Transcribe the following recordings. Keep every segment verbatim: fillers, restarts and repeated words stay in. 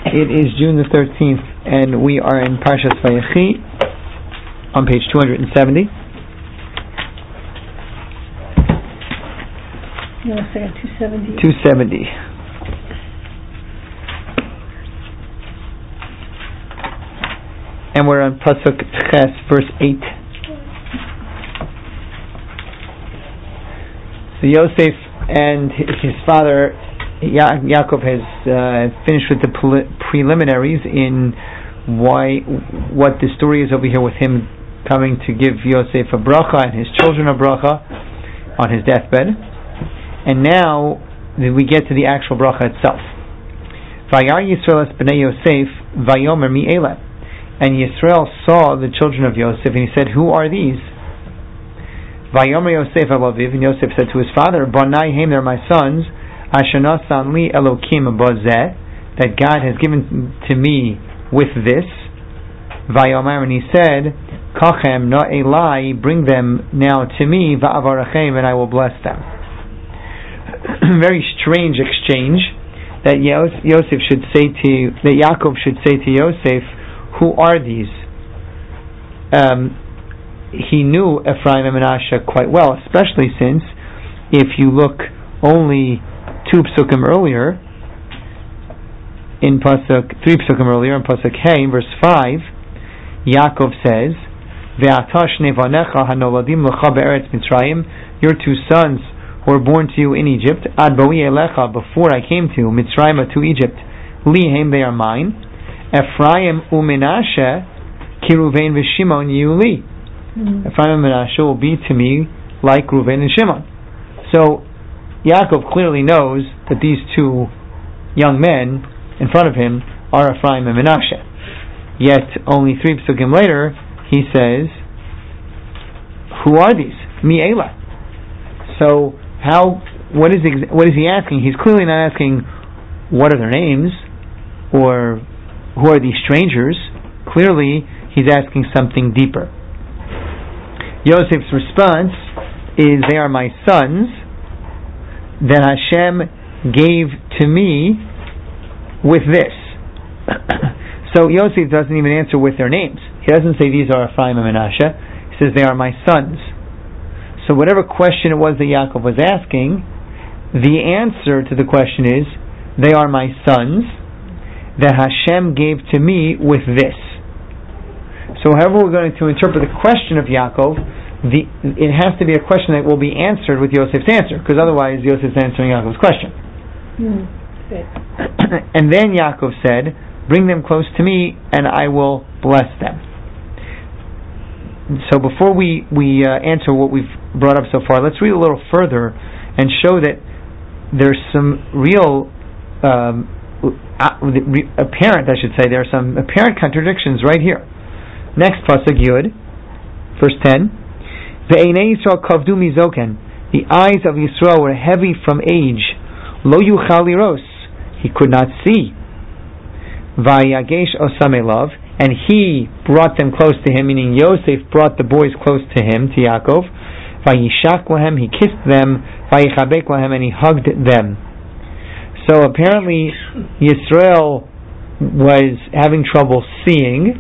It is June the thirteenth, and we are in Parshas Vayechi on page two hundred seventy. No, a second, two seventy. two seventy. And we're on Pasuk Ches, verse eight. So Yosef and his father Ya- Yaakov has uh, finished with the pre- preliminaries in why, what the story is over here with him coming to give Yosef a bracha and his children a bracha on his deathbed. And now we get to the actual bracha itself. Vayar Yisrael es b'nei Yosef vayomer mi eleh. And Yisrael saw the children of Yosef, and he said, "Who are these?" Vayomer Yosef el aviv, and Yosef said to his father, "Banai heim, they're my sons. Asher nasan li Elokim bozeh, that God has given to me with this." Vayomer, and he said, "Kachem na elai, bring them now to me. Va'avarachem, and I will bless them." Very strange exchange that Yosef should say to that Yaakov should say to Yosef, "Who are these?" Um, he knew Ephraim and Menashe quite well, especially since if you look only two psukim earlier, in pasuk three psukim earlier in pasuk Hey, verse five, Yaakov says, "Ve'ata shnei vanecha hanoladim lecha be'eretz Mitzrayim." Your two sons were born to you in Egypt. Ad boi elecha, before I came to Mitzrayim, to Egypt. Li heim, they are mine. Ephraim u'Menashe ki Ruvain v'Shimon yuli. Mm-hmm. Ephraim and Menashe will be to me like Ruvain and Shimon. So Yaakov clearly knows that these two young men in front of him are Ephraim and Menashe. Yet only three psukim later he says, "Who are these? Mi Eila." So how? What is ex- what is he asking? He's clearly not asking what are their names or who are these strangers. Clearly he's asking something deeper. Yosef's response is, "They are my sons that Hashem gave to me with this." So Yosef doesn't even answer with their names. He doesn't say these are Ephraim and Menashe. He says they are my sons. So whatever question it was that Yaakov was asking, the answer to the question is, they are my sons that Hashem gave to me with this. So however we're going to interpret the question of Yaakov, the, it has to be a question that will be answered with Yosef's answer, because otherwise Yosef's answering Yaakov's question. Mm, and then Yaakov said, "Bring them close to me and I will bless them." So before we, we uh, answer what we've brought up so far, let's read a little further and show that there's some real um, apparent, I should say, there are some apparent contradictions right here. Next pasuk Yud, verse ten. Ve'einei Yisrael kavdu mizoken. The eyes of Yisrael were heavy from age. Lo yuchal liros. He could not see. Vayagesh osam elav. And he brought them close to him, meaning Yosef brought the boys close to him, to Yaakov. Vayishak lahem, he kissed them. Vayichabek lahem, and he hugged them. So apparently Yisrael was having trouble seeing.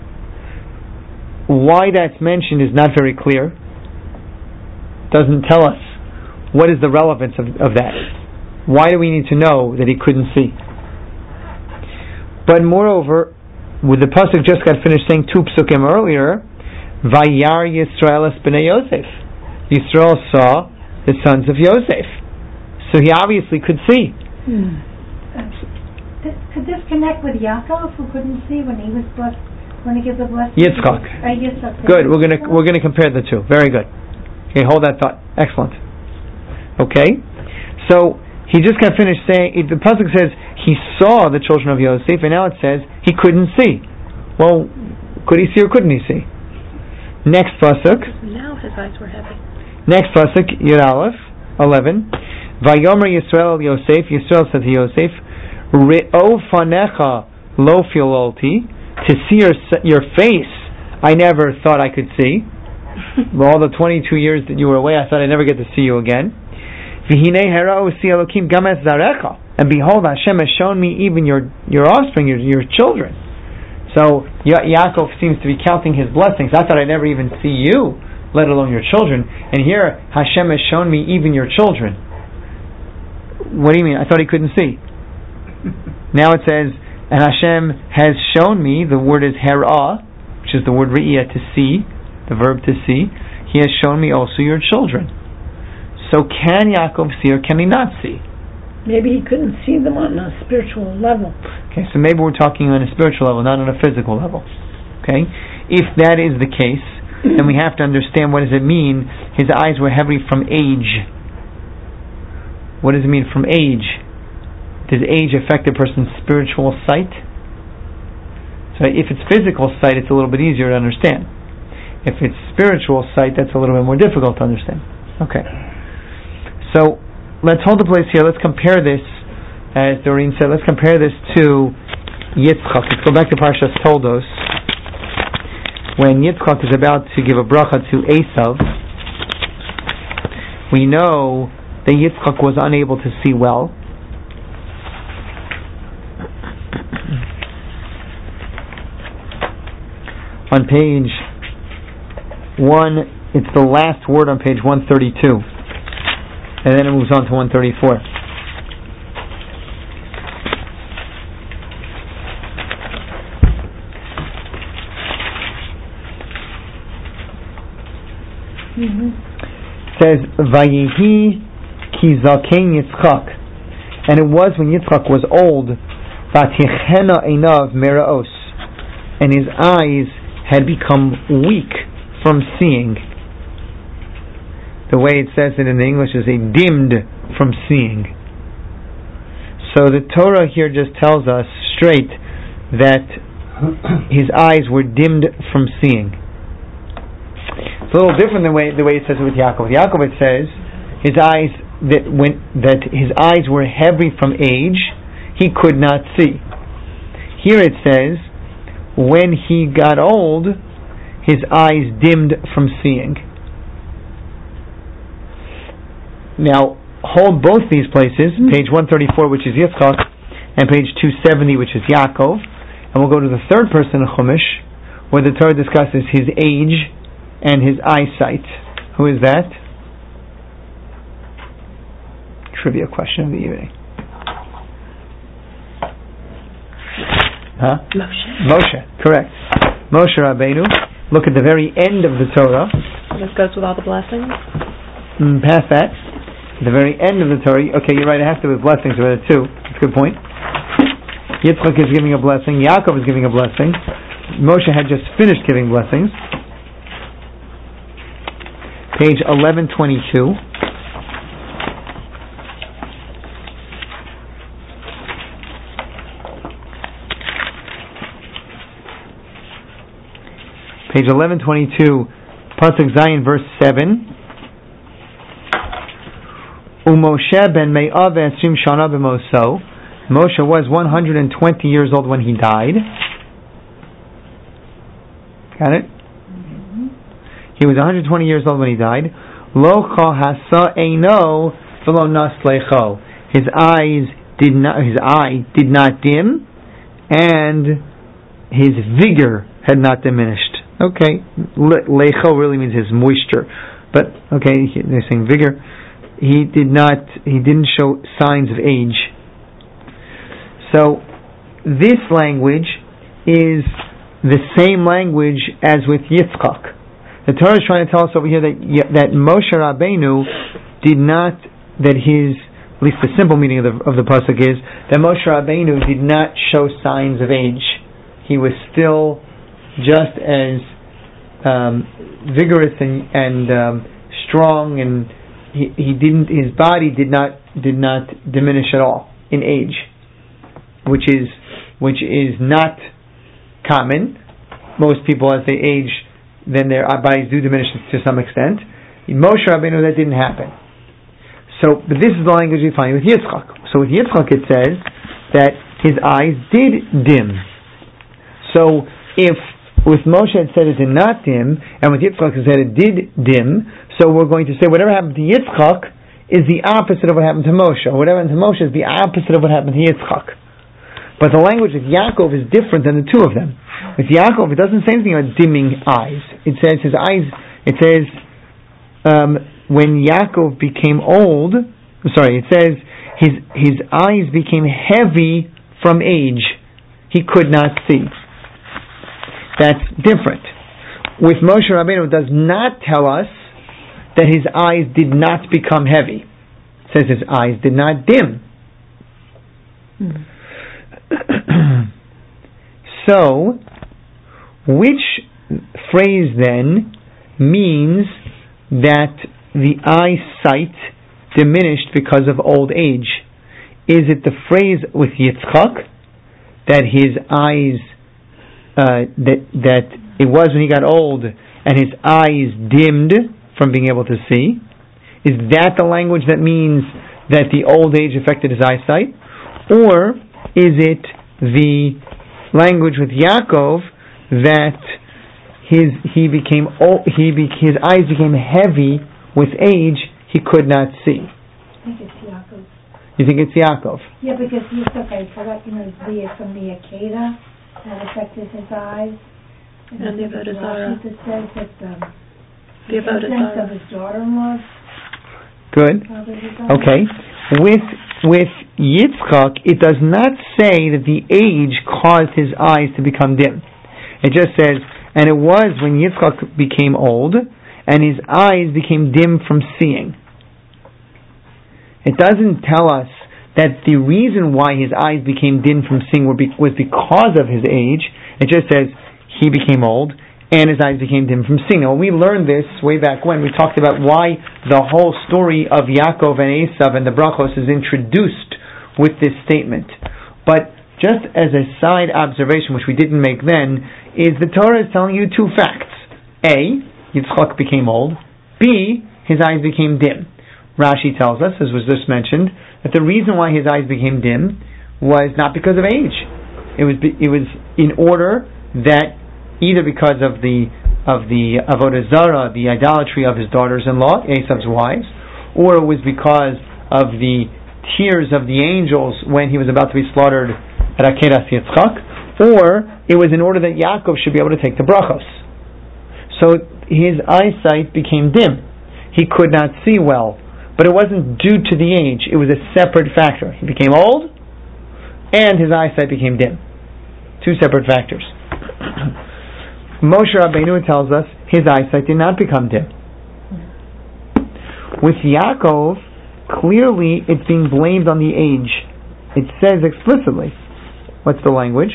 Why that's mentioned is not very clear. Doesn't tell us what is the relevance of, of that. Why do we need to know that he couldn't see? But moreover, with the pasuk just got finished saying two psukim earlier, Vayar Yisrael es b'nei Yosef. Yisrael saw the sons of Yosef, so he obviously could see. Hmm. Could this connect with Yaakov, who couldn't see when he was blessed, when he gave the blessing? Yitzchak. Uh, Yitzchak. Good. We're gonna we're gonna compare the two. Very good. Okay, hold that thought. Excellent. Okay, so he just got finished saying. The pasuk says he saw the children of Yosef, and now it says he couldn't see. Well, could he see or couldn't he see? Next pasuk. Now his eyes were heavy. Next pasuk, Yud Aleph, eleven. Vayomer Yisrael Yosef. Yisrael said to Yosef, "Re'o fanecha lo filolti." To see your your face, I never thought I could see. All the twenty-two years that you were away, I thought I'd never get to see you again. And and behold, Hashem has shown me even your your offspring, your your children. So ya- Yaakov seems to be counting his blessings. I thought I'd never even see you, let alone your children. And here, Hashem has shown me even your children. What do you mean? I thought he couldn't see. Now it says, and Hashem has shown me, the word is herah, which is the word re'iyah, to see, the verb to see. He has shown me also your children. So can Yaakov see or can he not see? Maybe he couldn't see them on a spiritual level. Okay, so maybe we're talking on a spiritual level, not on a physical level. Okay? If that is the case, then we have to understand, what does it mean? His eyes were heavy from age. What does it mean from age? Does age affect a person's spiritual sight? So if it's physical sight, it's a little bit easier to understand. If it's spiritual sight, that's a little bit more difficult to understand. Okay. So let's hold the place here. Let's compare this, as Doreen said, let's compare this to Yitzchak. Let's go back to Parshas Toldos. When Yitzchak is about to give a bracha to Esav, we know that Yitzchak was unable to see well. On page one, it's the last word on page one thirty-two, and then it moves on to one thirty-four. Mm-hmm. It says, Vayihi ki zaken Yitzchak, and it was when Yitzchak was old, Vatichena einav meraos, and his eyes had become weak from seeing. The way it says it in the English is a dimmed from seeing. So the Torah here just tells us straight that his eyes were dimmed from seeing. It's a little different than the way, the way it says it with Yaakov. With Yaakov it says his eyes that when that his eyes were heavy from age, he could not see. Here it says when he got old, his eyes dimmed from seeing. Now, hold both these places, page one thirty-four, which is Yitzchak, and page two seventy, which is Yaakov, and we'll go to the third person of Chumash, where the Torah discusses his age and his eyesight. Who is that? Trivia question of the evening. Huh? Moshe. Moshe, correct. Moshe Rabbeinu. Look at the very end of the Torah. This goes with all the blessings? Mm, past that. The very end of the Torah. Okay, you're right, it has to be with blessings about it too. That's a good point. Yitzchak is giving a blessing. Yaakov is giving a blessing. Moshe had just finished giving blessings. Page eleven twenty-two. Page eleven twenty-two, Pasuk Zayin, verse seven. Umoshe ben me'av ve'esrim shana b'moso. Moshe was one hundred twenty years old when he died. Got it? Mm-hmm. He was one hundred twenty years old when he died. Lo chahasa eino v'lo naslecho. His eyes did not. His eye did not dim, and his vigor had not diminished. Okay, lecho really means his moisture, but okay, they're saying vigor. He did not. He didn't show signs of age. So this language is the same language as with Yitzchak. The Torah is trying to tell us over here that that Moshe Rabbeinu did not. That his, at least the simple meaning of the of the pasuk is that Moshe Rabbeinu did not show signs of age. He was still just as um, vigorous and, and um, strong, and he, he didn't. His body did not did not diminish at all in age, which is which is not common. Most people, as they age, then their bodies do diminish to some extent. In Moshe Rabbeinu, that didn't happen. So, but this is the language we find with Yitzchak. So with Yitzchak, it says that his eyes did dim. So if with Moshe it said it did not dim, and with Yitzchak it said it did dim, so we're going to say whatever happened to Yitzchak is the opposite of what happened to Moshe. What happened to Moshe is the opposite of what happened to Yitzchak. But the language of Yaakov is different than the two of them. With Yaakov, it doesn't say anything about dimming eyes. It says his eyes, it says, um, when Yaakov became old, sorry, it says his his eyes became heavy from age. He could not see. That's different. With Moshe Rabbeinu, it does not tell us that his eyes did not become heavy. It says his eyes did not dim. Hmm. So, which phrase then means that the eyesight diminished because of old age? Is it the phrase with Yitzchak that his eyes uh, that that it was when he got old and his eyes dimmed from being able to see? Is that the language that means that the old age affected his eyesight? Or is it the language with Yaakov that his he became old, he be, his eyes became heavy with age, he could not see? I think it's Yaakov. You think it's Yaakov? Yeah, because you took, I forgot, you know, the from the Akeda that affected his eyes. And, And the Avodah Zarah. It says that um, The Avodah sense Zarah. of his daughter-in-law. Good. Okay. With with Yitzchak, it does not say that the age caused his eyes to become dim. It just says, and it was when Yitzchak became old, and his eyes became dim from seeing. It doesn't tell us that the reason why his eyes became dim from seeing were be- was because of his age. It just says he became old, and his eyes became dim from seeing. Now, when we learned this way back when, we talked about why the whole story of Yaakov and Esav and the brachos is introduced with this statement. But just as a side observation, which we didn't make then, is the Torah is telling you two facts. A, Yitzchak became old. B, his eyes became dim. Rashi tells us, as was just mentioned, that the reason why his eyes became dim was not because of age. It was it was in order that either because of the of the avodah zarah, the idolatry of his daughters-in-law, Esav's wives, or it was because of the tears of the angels when he was about to be slaughtered at Akedas Yitzchak, or it was in order that Yaakov should be able to take the brachos. So his eyesight became dim. He could not see well. But it wasn't due to the age. It was a separate factor. He became old, and his eyesight became dim. Two separate factors. Moshe Rabbeinu tells us his eyesight did not become dim. With Yaakov, clearly it's being blamed on the age. It says explicitly. What's the language?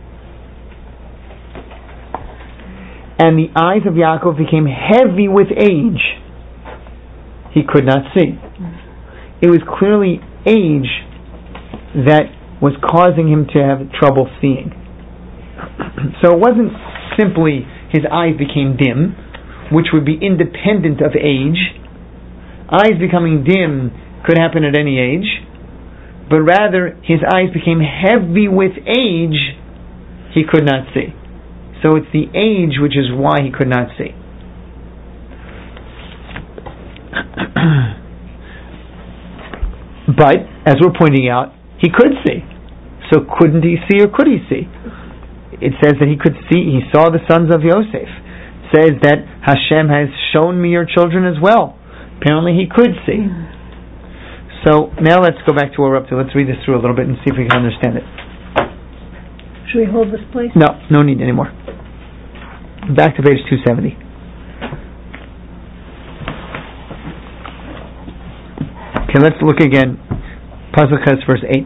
And the eyes of Yaakov became heavy with age. He could not see. It was clearly age that was causing him to have trouble seeing. So it wasn't simply his eyes became dim, which would be independent of age. Eyes becoming dim could happen at any age, but rather his eyes became heavy with age, he could not see. So it's the age which is why he could not see. But, as we're pointing out, he could see. So couldn't he see or could he see? It says that he could see, he saw the sons of Yosef. It says that Hashem has shown me your children as well. Apparently he could see. So now let's go back to where we're up to. Let's read this through a little bit and see if we can understand it. Should we hold this place? No, no need anymore. Back to page two seventy. Okay, let's look again. Pasuk Ches, verse eight.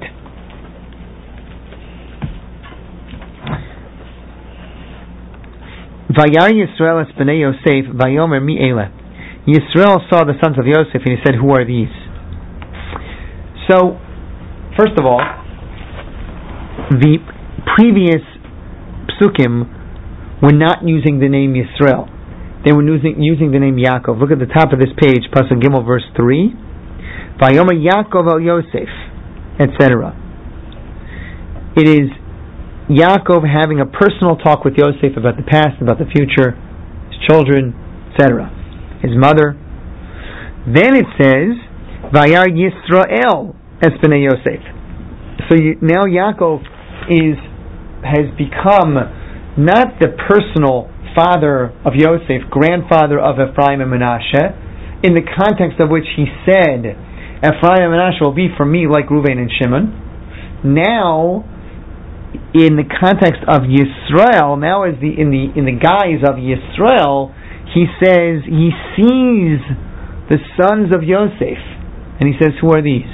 Vayar Yisrael es bnei Yosef, vayomer mi ele. Yisrael saw the sons of Yosef, and he said, "Who are these?" So, first of all, the previous psukim were not using the name Yisrael. They were using, using the name Yaakov. Look at the top of this page, Pasuk Gimel, verse three. Vayomer Yaakov el Yosef, et cetera. It is Yaakov having a personal talk with Yosef about the past, about the future, his children, et cetera. His mother. Then it says, Vayar Yisrael es b'nei Yosef. So you, now Yaakov is has become not the personal father of Yosef, grandfather of Ephraim and Menashe, in the context of which he said, Ephraim and Menashe will be for me like Reuven and Shimon. Now, in the context of Yisrael, now as the in the in the guise of Yisrael, he says he sees the sons of Yosef, and he says, who are these?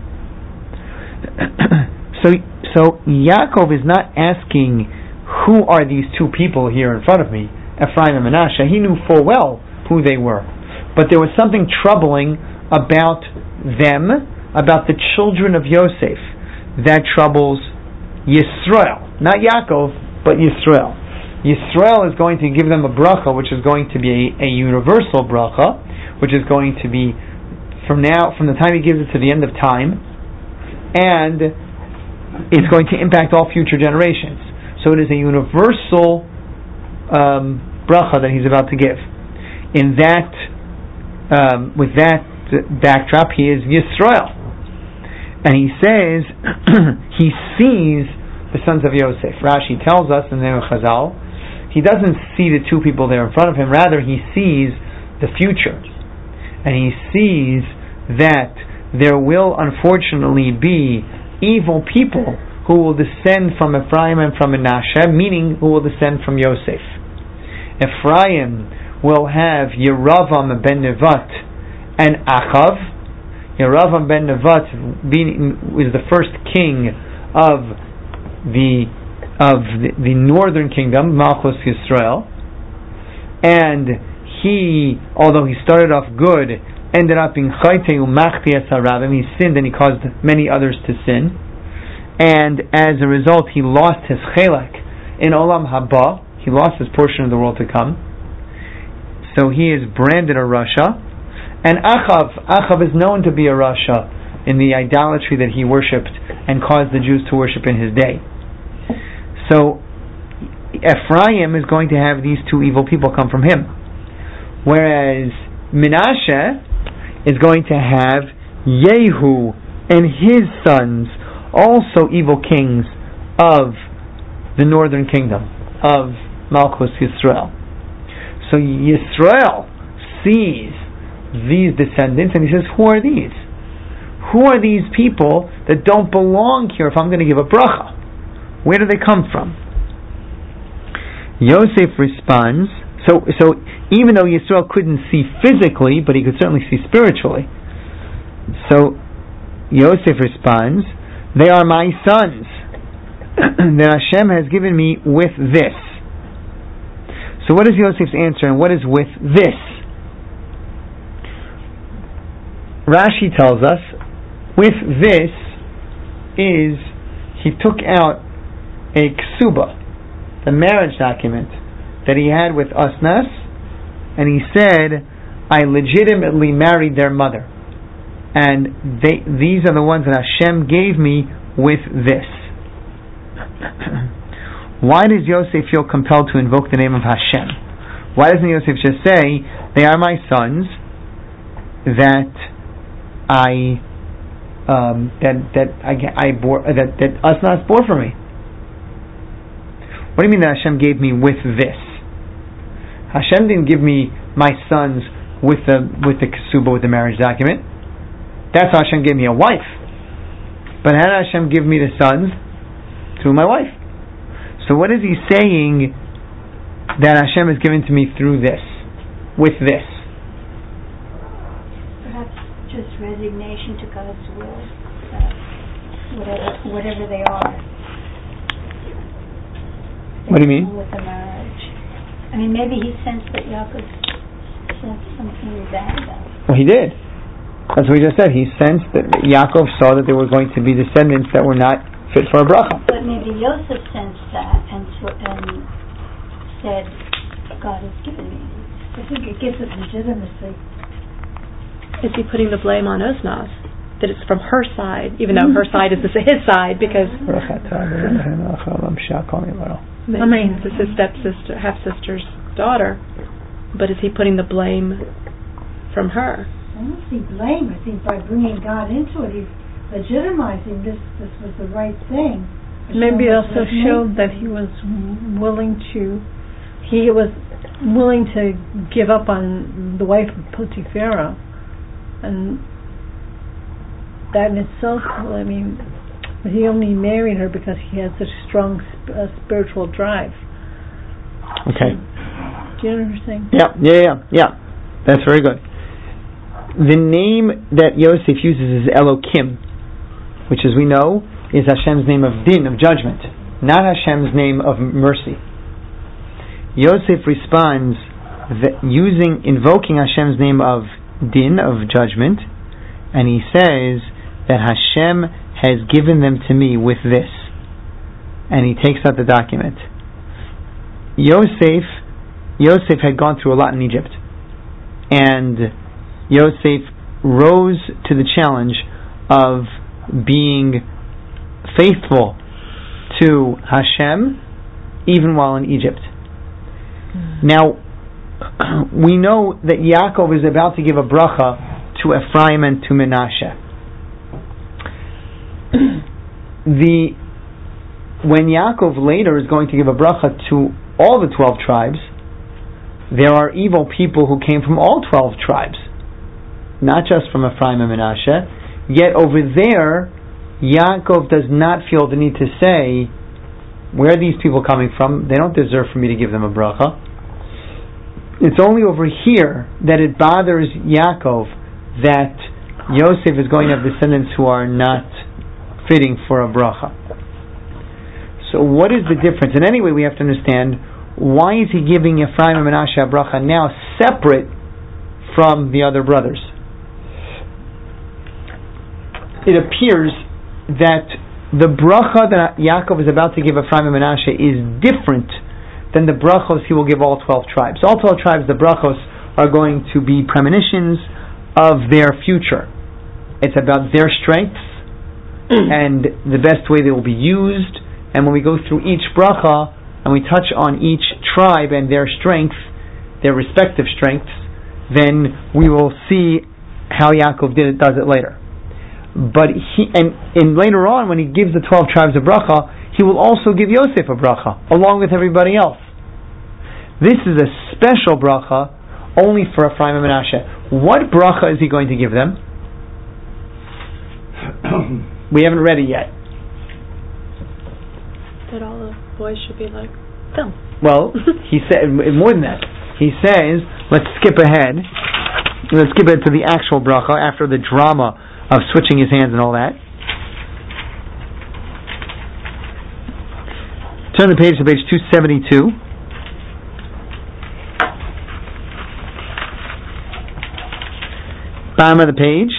so, so Yaakov is not asking, who are these two people here in front of me, Ephraim and Menashe? He knew full well who they were, but there was something troubling about them, about the children of Yosef, that troubles Yisrael, not Yaakov, but Yisrael. Yisrael is going to give them a bracha, which is going to be a, a universal bracha, which is going to be from now, from the time he gives it to the end of time, and it's going to impact all future generations. So it is a universal um, bracha that he's about to give. In that, um, with that backdrop, he is Yisrael, and he says he sees the sons of Yosef. Rashi tells us in the Chazal, he doesn't see the two people there in front of him. Rather, he sees the future, and he sees that there will unfortunately be evil people who will descend from Ephraim and from Menashe, meaning who will descend from Yosef. Ephraim will have Yeravam ben Nevat and Achav. Yeravam ben Nevat is the first king of the of the, the northern kingdom, Malchus Yisrael, and he, although he started off good, ended up in Chaytei Umachti Es Harabim. He sinned and he caused many others to sin, and as a result he lost his chelek in Olam Haba. He lost his portion of the world to come, so he is branded a Rasha. And Achav, Achav is known to be a Rasha in the idolatry that he worshipped and caused the Jews to worship in his day. So Ephraim is going to have these two evil people come from him, whereas Menashe is going to have Yehu and his sons, also evil kings of the northern kingdom of Malchus Yisrael. So Yisrael sees these descendants and he says, who are these? Who are these people that don't belong here if I'm going to give a bracha? Where do they come from? Yosef responds, so so even though Yisrael couldn't see physically, but he could certainly see spiritually. So Yosef responds, they are my sons that Hashem has given me with this. So what is Yosef's answer, and what is with this? Rashi tells us, with this is, he took out a ksuba, the marriage document that he had with Asnas, and he said, I legitimately married their mother, and they, these are the ones that Hashem gave me with this. Why does Yosef feel compelled to invoke the name of Hashem? Why doesn't Yosef just say, they are my sons that I um, that that I, I bore that that Asnas bore for me? What do you mean that Hashem gave me with this? Hashem didn't give me my sons with the with the ksuba, with the marriage document. That's how Hashem gave me a wife. But how did Hashem give me the sons? Through my wife. So what is he saying that Hashem has given to me through this, with this? Perhaps just resignation to God's will, uh, whatever whatever they are. What do you mean? With the marriage. I mean, maybe he sensed that Yaakov sensed something bad about it. Well, he did. That's what we just said. He sensed that Yaakov saw that there were going to be descendants that were not fit for a bracha. But maybe Yosef sensed that and, so, and said, God has given me. I think it gives it legitimacy. Is he putting the blame on Osnas? That it's from her side, even though her side is his side, because I mean, it's his stepsister, half sister's daughter. But is he putting the blame from her? I don't see blame. I think by bringing God into it, he's legitimizing this. This was the right thing. Maybe Hashem was also with me. showed that he was willing to, he was willing to give up on the wife of Potiphar, and that in itself, I mean, he only married her because he had such strong sp- uh, spiritual drive. Okay. Do you understand? Yeah, yeah, yeah, yeah. That's very good. The name that Yosef uses is Elokim, which, as we know, is Hashem's name of din, of judgment, not Hashem's name of mercy. Yosef responds that using, invoking Hashem's name of din, of judgment, and he says that Hashem has given them to me with this, and he takes out the document. Yosef, Yosef had gone through a lot in Egypt, and Yosef rose to the challenge of being faithful to Hashem even while in Egypt. Mm. Now, we know that Yaakov is about to give a bracha to Ephraim and to Menashe. the when Yaakov later is going to give a bracha to all the twelve tribes, there are evil people who came from all twelve tribes, not just from Ephraim and Menashe. Yet over there, Yaakov does not feel the need to say, where are these people coming from? They don't deserve for me to give them a bracha. It's only over here that it bothers Yaakov that Yosef is going to have descendants who are not fitting for a bracha. So what is the difference? And anyway, we have to understand, why is he giving Ephraim and Menashe a bracha now separate from the other brothers? It appears that the bracha that Yaakov is about to give Ephraim and Menashe is different than the brachos he will give all twelve tribes. All twelve tribes, the brachos are going to be premonitions of their future. It's about their strengths and the best way they will be used. And when we go through each bracha and we touch on each tribe and their strengths, their respective strengths, then we will see how Yaakov did it, does it later. But he and, and later on, when he gives the twelve tribes a bracha, he will also give Yosef a bracha along with everybody else. This is a special bracha only for Ephraim and Menashe. What bracha is he going to give them? We haven't read it yet. That all the boys should be like them. Well, he said more than that. He says, let's skip ahead. Let's skip ahead to the actual bracha after the drama of switching his hands and all that. Turn the page to page two seventy-two. Bottom of the page.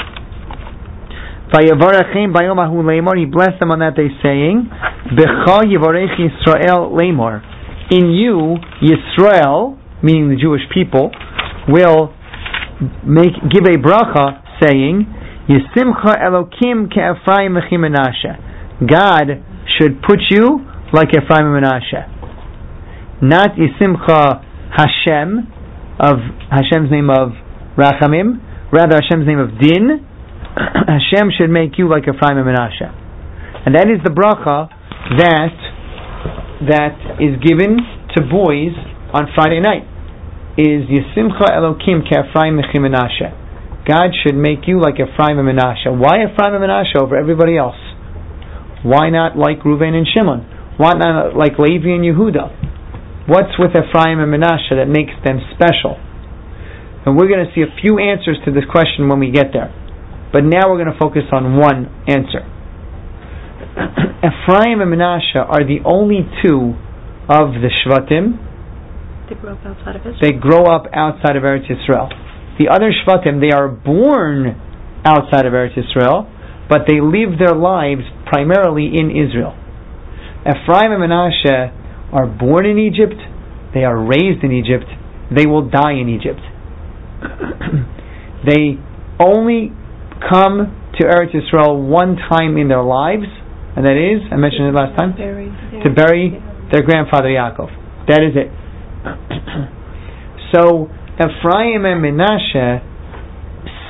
He blessed them on that day, saying, B'cha yivarech Yisrael lemor. In you, Yisrael, meaning the Jewish people, will make give a bracha, saying, Yisimcha Elokim ke'Ephraim v'chi Menashe. God should put you like Ephraim and Menashe. Not Yisimcha Hashem, of Hashem's name of Rachamim, rather Hashem's name of Din. Hashem should make you like Ephraim and Menashe. And that is the bracha that that is given to boys on Friday night. Is Yisimcha Elokim ke'Ephraim v'chi Menashe. God should make you like Ephraim and Menashe. Why Ephraim and Menashe over everybody else? Why not like Reuven and Shimon? Why not like Levi and Yehuda? What's with Ephraim and Menashe that makes them special? And we're going to see a few answers to this question when we get there. But now we're going to focus on one answer. Ephraim and Menashe are the only two of the Shvatim. They grow up outside of Israel. They grow up outside of Eretz Yisrael. The other Shvatim, they are born outside of Eretz Yisrael, but they live their lives primarily in Israel. Ephraim and Menashe are born in Egypt, they are raised in Egypt, they will die in Egypt. They only come to Eretz Yisrael one time in their lives, and that is, I mentioned it last time, to bury their grandfather Yaakov. That is it. So Ephraim and Menashe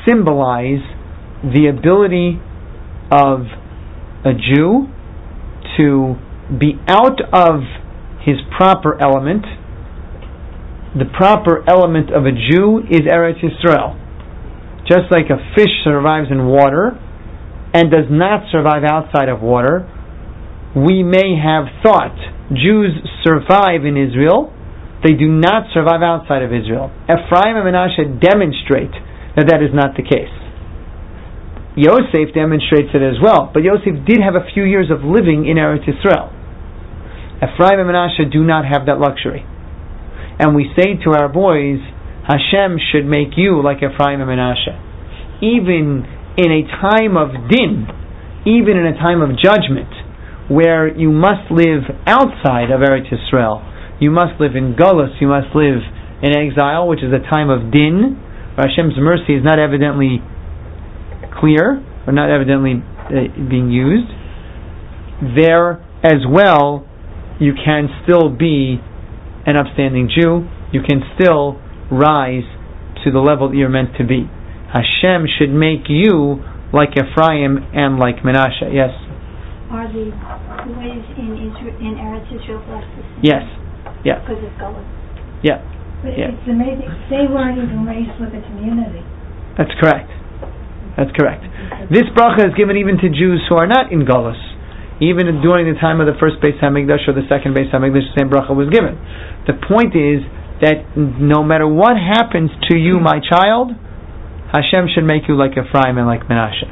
symbolize the ability of a Jew to be out of his proper element. The proper element of a Jew is Eretz Yisrael. Just like a fish survives in water and does not survive outside of water, we may have thought Jews survive in Israel, they do not survive outside of Israel. Ephraim and Menashe demonstrate that that is not the case. Yosef demonstrates it as well, but Yosef did have a few years of living in Eretz Yisrael. Ephraim and Menashe do not have that luxury. And we say to our boys, Hashem should make you like Ephraim and Menashe. Even in a time of din, even in a time of judgment, where you must live outside of Eretz Yisrael, you must live in Gullus, you must live in exile, which is a time of din, where Hashem's mercy is not evidently clear, or not evidently uh, being used. There as well, you can still be an upstanding Jew, you can still rise to the level that you're meant to be. Hashem should make you like Ephraim and like Menashe. Yes? Are the boys in Israel, in Eretz Yisrael blessed the same? Yes. Yeah. Because of Gullus. Yeah. But yeah. it's amazing. They weren't even raised with a community. That's correct. That's correct. This bracha is given even to Jews who are not in Gullus. Even during the time of the first Beis HaMikdash or the second Beis HaMikdash, the same bracha was given. The point is that no matter what happens to you, my child, Hashem should make you like Ephraim and like Menashe.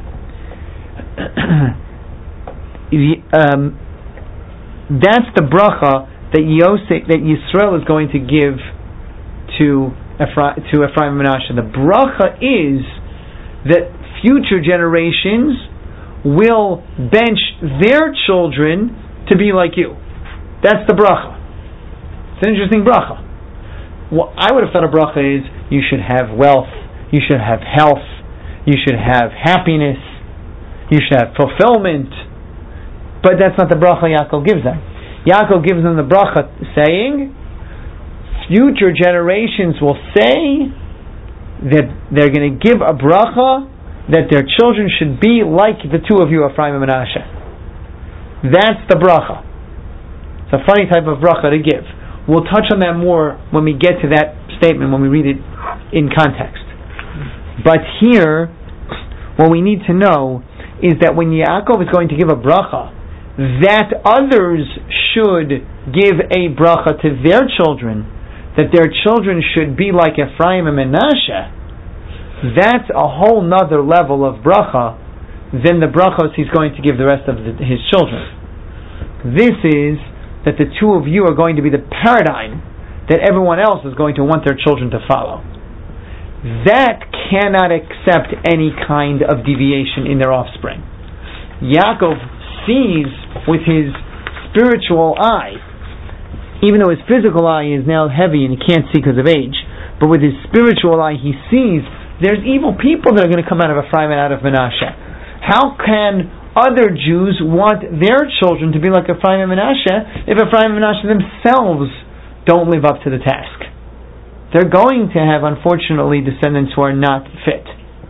um, that's the bracha that Yosef, that Yisrael is going to give to Ephraim, to Ephraim and Menashe. The bracha is that future generations will bench their children to be like you. That's the bracha. It's an interesting bracha. Well, I would have thought a bracha is you should have wealth, you should have health, you should have happiness, you should have fulfillment. But that's not the bracha Yaakov gives them. Yaakov gives them the bracha saying, future generations will say that they're going to give a bracha that their children should be like the two of you, Ephraim and Menashe. That's the bracha. It's a funny type of bracha to give. We'll touch on that more when we get to that statement, when we read it in context. But here, what we need to know is that when Yaakov is going to give a bracha, that others should give a bracha to their children, that their children should be like Ephraim and Menashe, that's a whole nother level of bracha than the brachos he's going to give the rest of the, his children. This is that the two of you are going to be the paradigm that everyone else is going to want their children to follow. That cannot accept any kind of deviation in their offspring. Yaakov sees with his spiritual eye, even though his physical eye is now heavy and he can't see because of age, but with his spiritual eye he sees there's evil people that are going to come out of Ephraim and out of Menashe. How can other Jews want their children to be like Ephraim and Menashe if Ephraim and Menashe themselves don't live up to the task? They're going to have, unfortunately, descendants who are not fit.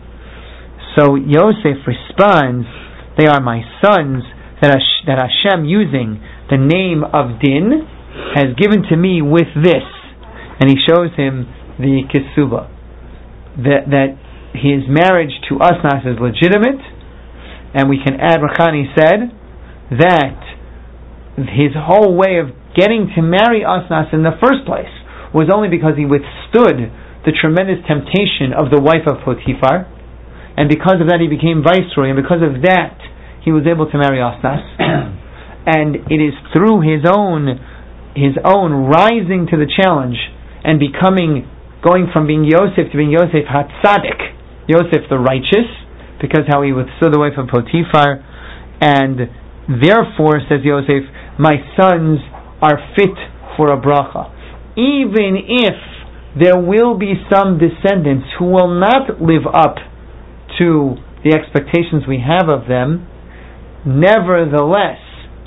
So Yosef responds, they are my sons that Hashem, using the name of Din, has given to me with this. And he shows him the Kesubah. That, that his marriage to Asnas is legitimate, and we can add, Rachani said, that his whole way of getting to marry Asnas in the first place was only because he withstood the tremendous temptation of the wife of Potiphar, and because of that he became viceroy, and because of that he was able to marry Asnas. And it is through his own his own rising to the challenge and becoming going from being Yosef to being Yosef HaTzadik, Yosef the righteous, because how he withstood the wife of Potiphar, and therefore, says Yosef, my sons are fit for a bracha. Even if there will be some descendants who will not live up to the expectations we have of them, nevertheless,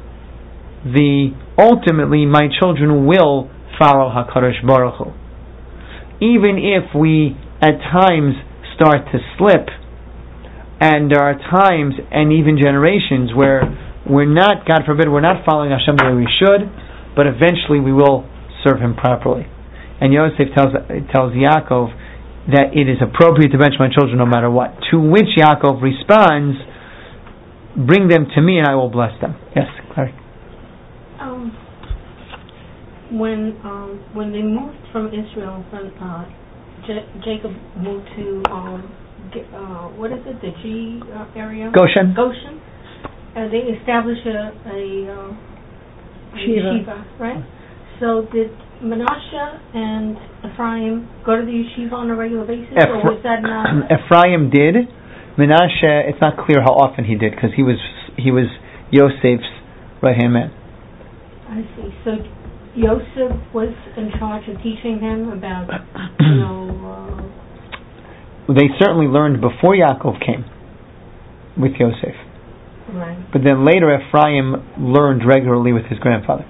the ultimately my children will follow HaKadosh Baruch Hu. Even if we at times start to slip, and there are times and even generations where we're not, God forbid, we're not following Hashem the way we should, but eventually we will serve Him properly. And Yosef tells tells Yaakov that it is appropriate to bench my children no matter what. To which Yaakov responds, "Bring them to me and I will bless them." Yes, Clary. Um, when um, when they moved from Israel, when uh, J- Jacob moved to um, G- uh, what is it, the G uh, area? Goshen. Goshen. Uh, they established a, a, uh, a yeshiva, right? So did Manasseh and Ephraim go to the yeshiva on a regular basis, Eph- or was that not? Ephraim did. Manasseh, it's not clear how often he did, because he was he was Yosef's right hand man. I see. So Yosef was in charge of teaching him about, you know. Uh, They certainly learned before Yaakov came with Yosef. Right. But then later Ephraim learned regularly with his grandfather.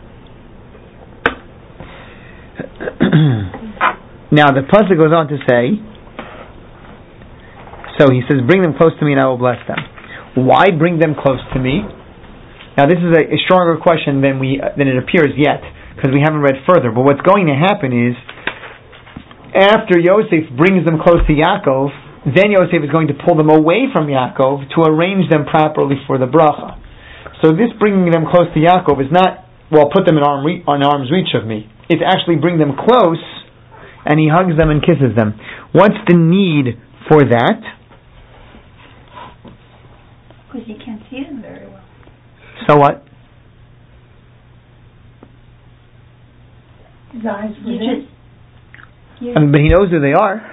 Now the pasuk goes on to say, so he says, "Bring them close to me and I will bless them." Why bring them close to me? Now this is a, a stronger question than we uh, than it appears yet, because we haven't read further. But what's going to happen is, after Yosef brings them close to Yaakov, then Yosef is going to pull them away from Yaakov to arrange them properly for the bracha. So this bringing them close to Yaakov is not, well, put them in arm re- on arm's reach of me. It's actually bring them close, and he hugs them and kisses them. What's the need for that? Because you can't see them very well. So what? His eyes were You there. just, you, I mean, but he knows who they are.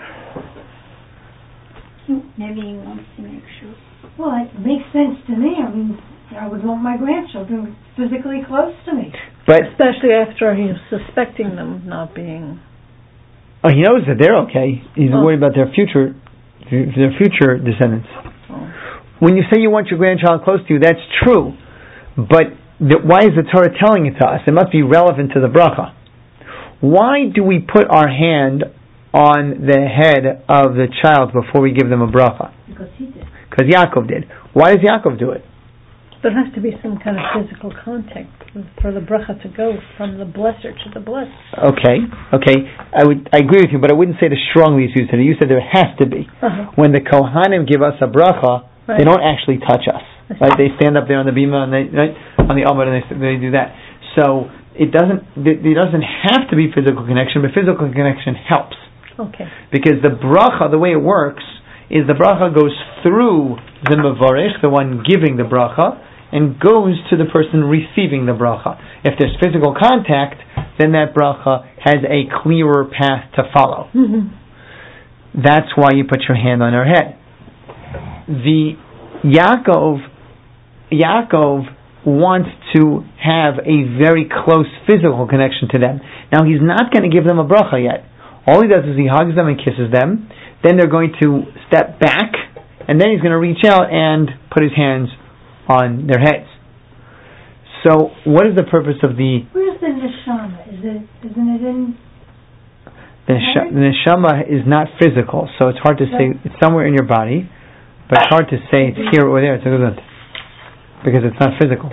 you, maybe he wants to make sure. Well, it makes sense to me. I mean, I would want my grandchildren physically close to me. But Especially after he's suspecting them not being. oh, he knows that they're okay. He's Oh. worried about their future, their future descendants. Oh. When you say you want your grandchild close to you, that's true. But the, why is the Torah telling it to us? It must be relevant to the bracha. Why do we put our hand on the head of the child before we give them a bracha? Because he did. Because Yaakov did. Why does Yaakov do it? There has to be some kind of physical contact for the bracha to go from the blesser to the blessed. Okay, okay. I would I agree with you, but I wouldn't say it as strongly as you said. You said there has to be. Uh-huh. When the Kohanim give us a bracha, Right. they don't actually touch us. Right? They stand up there on the bima and they right, on the Amud and they, they do that. So it doesn't it doesn't have to be physical connection, but physical connection helps. Okay. Because the bracha, the way it works, is the bracha goes through the mevarich, the one giving the bracha, and goes to the person receiving the bracha. If there's physical contact, then that bracha has a clearer path to follow. Mm-hmm. That's why you put your hand on her head. The Yaakov, Yaakov wants to have a very close physical connection to them. Now he's not going to give them a bracha yet. All he does is he hugs them and kisses them. Then they're going to step back, and then he's going to reach out and put his hands on their heads. So, what is the purpose of the Where's the neshama? Is it? Isn't it in? the, sh- the neshama is not physical, so it's hard to say. It's somewhere in your body, but it's hard to say it's here or there. It's a good because it's not physical.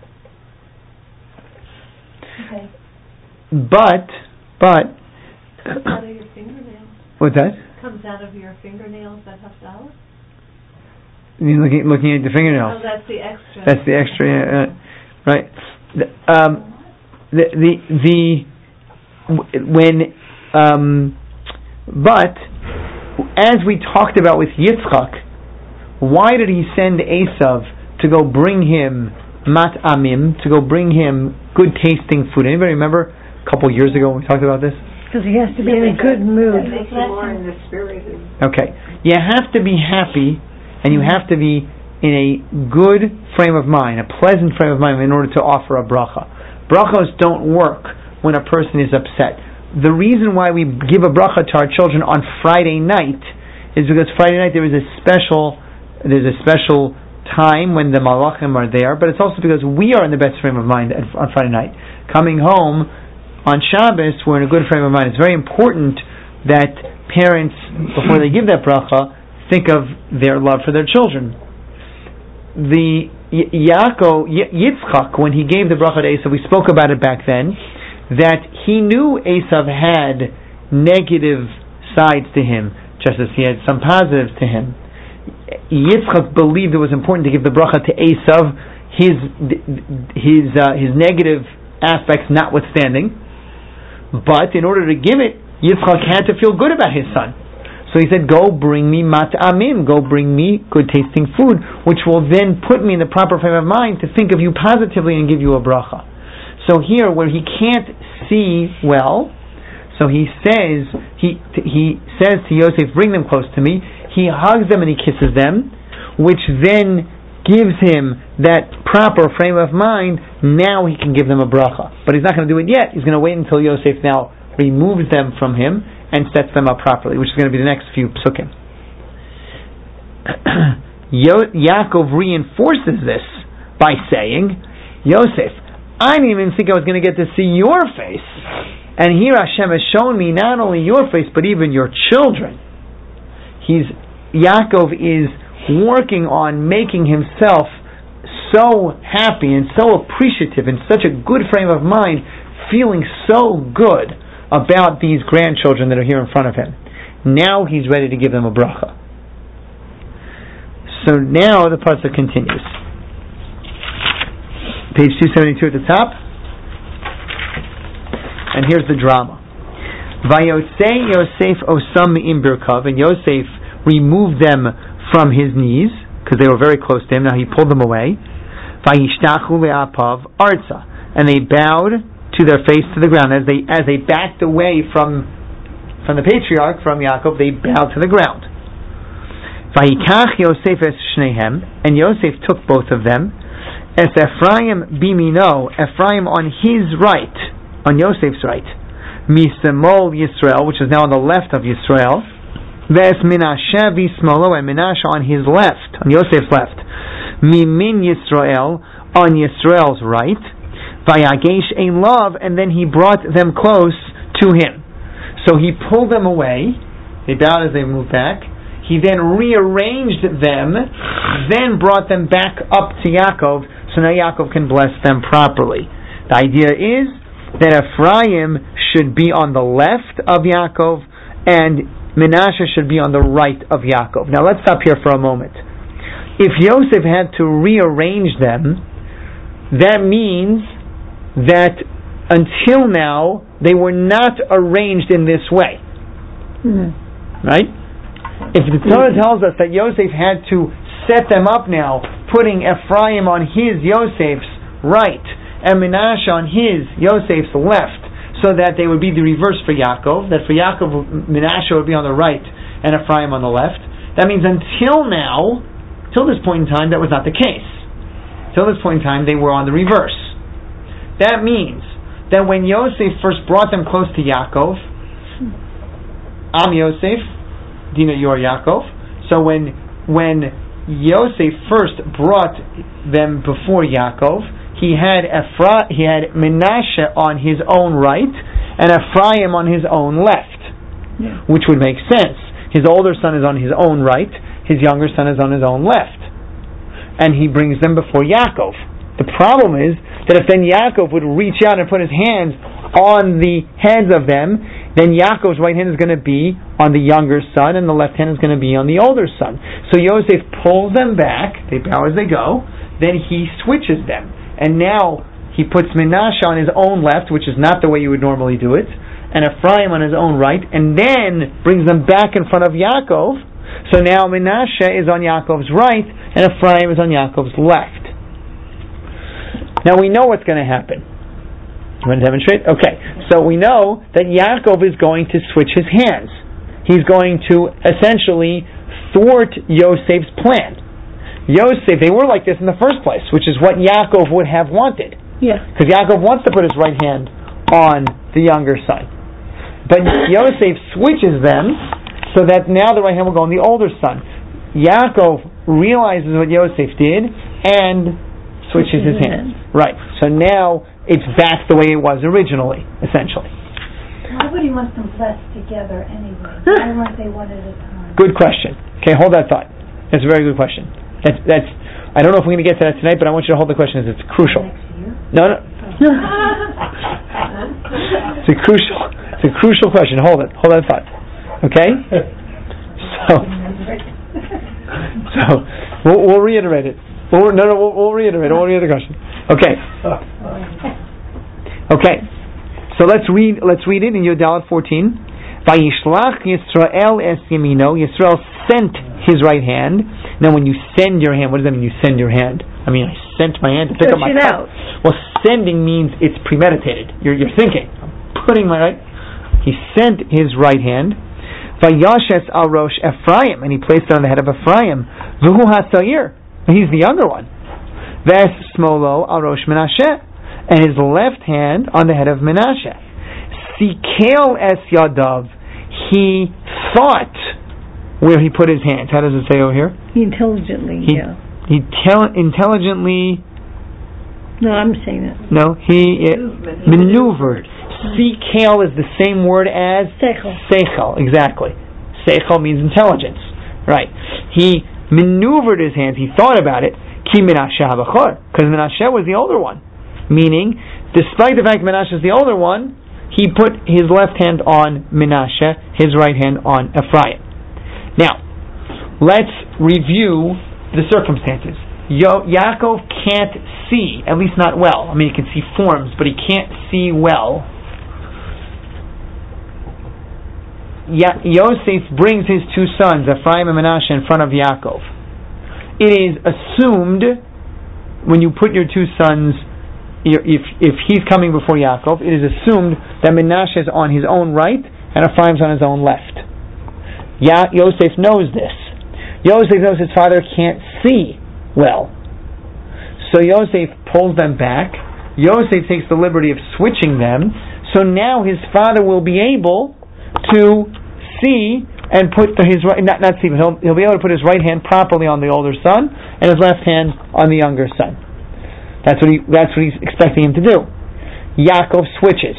Okay. But, but, Comes out of your fingernails. what's that? Comes out of your fingernails that have cells. You're looking looking at the fingernails. Oh, that's the extra. That's the extra, uh, right? The, um, the the the when um, but as we talked about with Yitzchak, why did he send Esav to go bring him mat amim, to go bring him good tasting food? Anybody remember a couple years ago when we talked about this? Because he has to be in a good mood. Makes you more in the spirit. Okay, you have to be happy, and you have to be in a good frame of mind, a pleasant frame of mind, in order to offer a bracha. Brachos don't work when a person is upset. The reason why we give a bracha to our children on Friday night is because Friday night there is a special, there's a special time when the malachim are there, but it's also because we are in the best frame of mind on Friday night. Coming home on Shabbos, we're in a good frame of mind. It's very important that parents, before they give that bracha, think of their love for their children. The y- Yaakov, y- Yitzchak, when he gave the bracha to Esav, we spoke about it back then, that he knew Esav had negative sides to him, just as he had some positives to him. Yitzchak believed it was important to give the bracha to Esav, his his uh, his negative aspects notwithstanding. But in order to give it, Yitzchak had to feel good about his son. So he said, "Go bring me mat'amim, go bring me good tasting food, which will then put me in the proper frame of mind to think of you positively and give you a bracha." So here, where he can't see well, so he says he he says to Yosef, "Bring them close to me." He hugs them and he kisses them, which then gives him that proper frame of mind. Now he can give them a bracha, but he's not going to do it yet. He's going to wait until Yosef now removes them from him and sets them up properly, which is going to be the next few psukim. Yo- Yaakov reinforces this by saying, "Yosef, I didn't even think I was going to get to see your face, and here Hashem has shown me not only your face but even your children." He's Yaakov is working on making himself so happy and so appreciative in such a good frame of mind, feeling so good about these grandchildren that are here in front of him. Now he's ready to give them a bracha. So now the pasuk continues. Page two seventy-two at the top. And here's the drama. Vayotzei Yosef osam mi'im birkav, and Yosef removed them from his knees, because they were very close to him. Now he pulled them away. Vayishtachu le'apav arza, and they bowed to their face to the ground. As they as they backed away from from the patriarch, from Yaakov, they bowed to the ground. Vayikach Yosef es shnehem, and Yosef took both of them. Es Ephraim bimino, Ephraim on his right, on Yosef's right. Misemol Yisrael, which is now on the left of Yisrael. Ves Menashe vismolo, and Menashe on his left, on Yosef's left. Mimin Yisrael, on Yisrael's right. Vayagesh ein love, and then he brought them close to him. So he pulled them away. They bowed as they moved back. He then rearranged them, then brought them back up to Yaakov, so now Yaakov can bless them properly. The idea is that Ephraim should be on the left of Yaakov, and Menashe should be on the right of Yaakov. Now let's stop here for a moment. If Yosef had to rearrange them, that means that until now they were not arranged in this way. Mm-hmm. Right? If the Torah tells us that Yosef had to set them up now, putting Ephraim on his, Yosef's right, and Menashe on his, Yosef's left, so that they would be the reverse for Yaakov, that for Yaakov, Menashe would be on the right and Ephraim on the left. That means until now, till this point in time, that was not the case. Till this point in time, they were on the reverse. That means that when Yosef first brought them close to Yaakov, I'm Yosef, Dina, you're Yaakov. So when when Yosef first brought them before Yaakov, He had Ephra- he had Menashe on his own right and Ephraim on his own left, yeah. Which would make sense. His older son is on his own right, his younger son is on his own left, and he brings them before Yaakov. The problem is that if then Yaakov would reach out and put his hands on the heads of them, then Yaakov's right hand is going to be on the younger son and the left hand is going to be on the older son. So Yosef pulls them back, they bow as they go, then he switches them. And now he puts Menashe on his own left, which is not the way you would normally do it, and Ephraim on his own right, and then brings them back in front of Yaakov. So now Menashe is on Yaakov's right, and Ephraim is on Yaakov's left. Now we know what's going to happen. You want to demonstrate? Okay. So we know that Yaakov is going to switch his hands. He's going to essentially thwart Yosef's plan. Yosef, they were like this in the first place, which is what Yaakov would have wanted. Yeah. Because Yaakov wants to put his right hand on the younger son. But Yosef switches them so that now the right hand will go on the older son. Yaakov realizes what Yosef did and switches his hand. Right. So now it's back the way it was originally, essentially. Why would he want them blessed together anyway? Why weren't they one at a time? Good question. Okay, hold that thought. That's a very good question. That's that's. I don't know if we're going to get to that tonight, but I want you to hold the question as it's crucial. No, no. It's a crucial. It's a crucial question. Hold it. Hold that thought. Okay. So, so we'll, we'll reiterate it. We'll, no, no. We'll, we'll reiterate it. We'll reiterate the question. Okay. Okay. So let's read. Let's read it in Yudalad fourteen. Vayishlach Yisrael es yamino. Yisrael sent his right hand. Now, when you send your hand, what does that mean? You send your hand. I mean, I sent my hand to pick up my cup. Well, sending means it's premeditated. You're you're thinking. I'm putting my right. He sent his right hand. Vayashes al rosh Ephraim, and he placed it on the head of Ephraim. V'hu haSayir, he's the younger one. Ves smolo al rosh Menashe, and his left hand on the head of Menashe. Sikel es yadav, he thought where he put his hands. How does it say over here? He intelligently, he, yeah. He tel- intelligently... No, I'm saying it. No, he it, maneuvered. Sikel is the same word as... Seichel. Seichel, exactly. Seichel means intelligence. Right. He maneuvered his hands. He thought about it. Ki Menashe habachor. Because Menashe was the older one. Meaning, despite the fact Menashe is the older one, he put his left hand on Menashe, his right hand on Ephraim. Now, let's review the circumstances. Yo- Yaakov can't see, at least not well. I mean, he can see forms, but he can't see well. Ya- Yosef brings his two sons, Ephraim and Menashe, in front of Yaakov. It is assumed, when you put your two sons, if if he's coming before Yaakov, it is assumed that Menashe is on his own right and Ephraim's on his own left. Ya- Yosef knows this. Yosef knows his father can't see well. So Yosef pulls them back. Yosef takes the liberty of switching them. So now his father will be able to see and put his right, not, not see, but he'll, he'll be able to put his right hand properly on the older son and his left hand on the younger son. That's what he, that's what he's expecting him to do. Yaakov switches.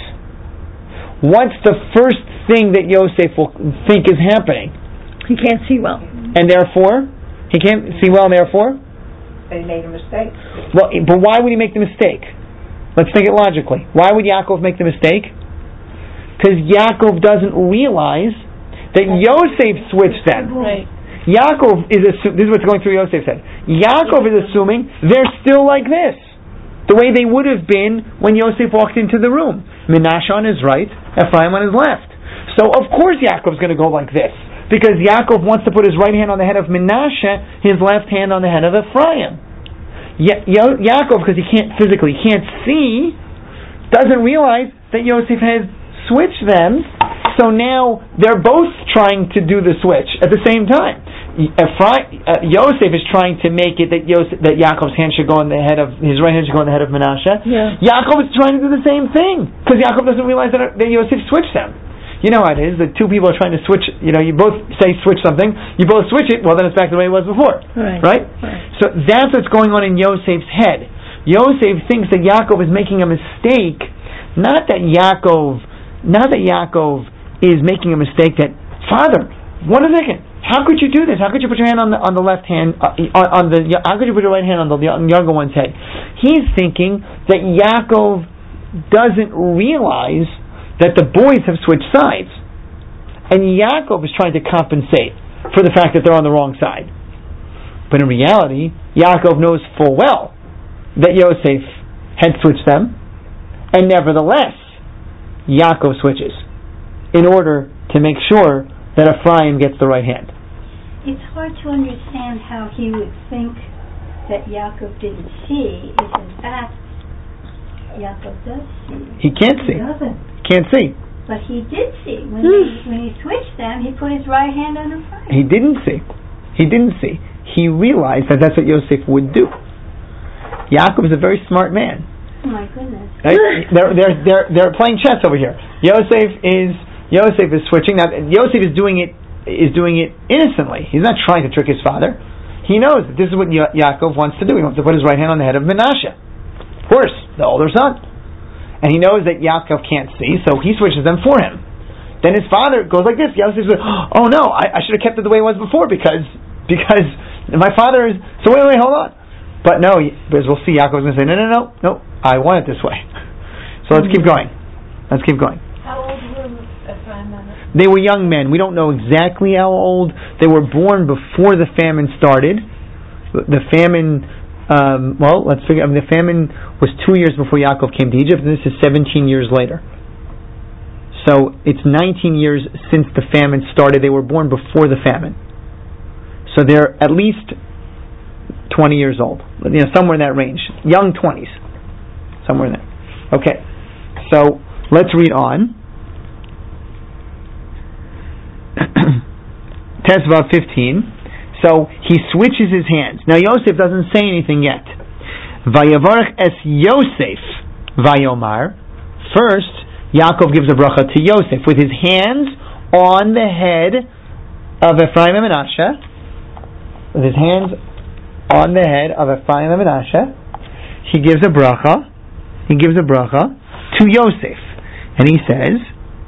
What's the first thing that Yosef will think is happening? He can't see well. And therefore, he can't see well, and therefore? They made a mistake. Well, but why would he make the mistake? Let's think it logically. Why would Yaakov make the mistake? Because Yaakov doesn't realize that Yosef switched them. Right. Yaakov is assu- this is what's going through Yosef's head. Yaakov is assuming they're still like this, the way they would have been when Yosef walked into the room. Menashe on his right, Ephraim on his left. So of course Yaakov's going to go like this, because Yaakov wants to put his right hand on the head of Menashe, his left hand on the head of Ephraim. Ya- Ya- Yaakov, because he can't physically can't see, doesn't realize that Yosef has switched them. So now they're both trying to do the switch at the same time. Ephraim, uh, Yosef is trying to make it that Yosef, that Yaakov's hand should go on the head of his right hand should go on the head of Menashe. Yeah. Yaakov is trying to do the same thing because Yaakov doesn't realize that, that Yosef switched them. You know how it is. The two people are trying to switch. You know, you both say switch something. You both switch it. Well, then it's back the way it was before. Right. Right? Right. So that's what's going on in Yosef's head. Yosef thinks that Yaakov is making a mistake. Not that Yaakov, not that Yaakov is making a mistake. That Father, what a second. How could you do this? How could you put your hand on the on the left hand uh, on, on the? How could you put your right hand on the younger one's head? He's thinking that Yaakov doesn't realize that the boys have switched sides, and Yaakov is trying to compensate for the fact that they're on the wrong side. But in reality, Yaakov knows full well that Yosef had switched them, and nevertheless, Yaakov switches in order to make sure that Ephraim gets the right hand. It's hard to understand how he would think that Yaakov didn't see if in fact Yaakov does see. He can't see. He doesn't. Can't see. But he did see. When, he, when he switched them, he put his right hand on Ephraim. He didn't see. He didn't see. He realized that that's what Yosef would do. Yaakov is a very smart man. Oh my goodness. Right? they're, they're, they're, they're playing chess over here. Yosef is Yosef is switching. Now, Yosef is doing it is doing it innocently. He's not trying to trick his father. He knows that this is what Ya- Yaakov wants to do. He wants to put his right hand on the head of Menashe. Of course, the older son. And he knows that Yaakov can't see, so he switches them for him. then his father goes like this. Yosef says, oh no, I, I should have kept it the way it was before because because my father is, so wait, wait, hold on. But no, as we'll see, Yaakov is going to say, no, no, no, no, I want it this way. So let's keep going. Let's keep going. How old were Ephraim and Manasseh? They were young men. We don't know exactly how old. They were born before the famine started. The famine, um, well, let's figure, I mean, the famine was two years before Yaakov came to Egypt, and this is seventeen years later. So it's nineteen years since the famine started. They were born before the famine. So they're at least twenty years old. You know, somewhere in that range. Young twenties. Somewhere in there. Okay. So let's read on. Tesvav fifteen. So he switches his hands. Now Yosef doesn't say anything yet. Vayavarach es Yosef Vayomar. First, Yaakov gives a bracha to Yosef with his hands on the head of Ephraim and Manasseh. With his hands on the head of Ephraim and Manasseh, he gives a bracha. He gives a bracha to Yosef, and he says,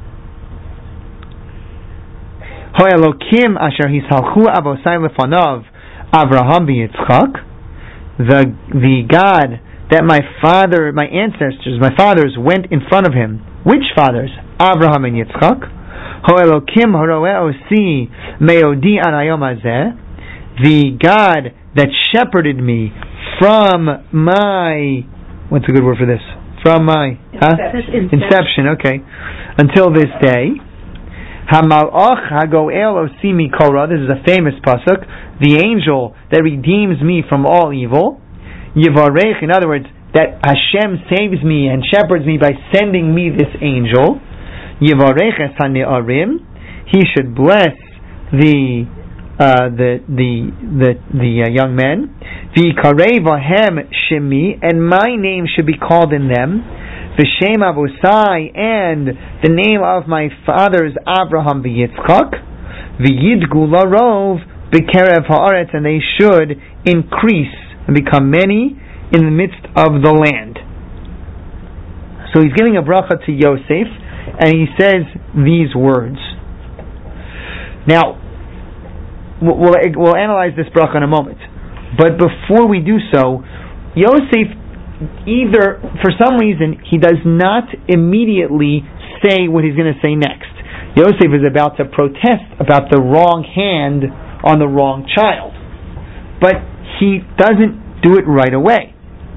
Ho Elokim asher hishalchu avosai lefanav Avraham v'Yitzchak, the the God that my father, my ancestors, my fathers went in front of him. Which fathers? Avraham and Yitzchak. Ho Elokim horoeh osi meodi an hayom hazeh, the God that shepherded me from my, what's a good word for this? From my huh? Inception. Inception, okay. Until this day. Hamalach hagoel osi mikora. This is a famous pasuk. The angel that redeems me from all evil. Yivarech, in other words, that Hashem saves me and shepherds me by sending me this angel. Yivarech es hane'arim. He should bless the uh, the the the the uh, young men. V'yikarei vahem shemi, and my name should be called in them. V'shem avosai, and the name of my fathers Avraham v'Yitzchak. V'yidgu larov b'kerev haaretz, and they should increase and become many in the midst of the land. So he's giving a bracha to Yosef, and he says these words. Now, we'll, we'll analyze this bracha in a moment. But before we do so, Yosef, either, for some reason, he does not immediately say what he's going to say next. Yosef is about to protest about the wrong hand on the wrong child. But he doesn't do it right away.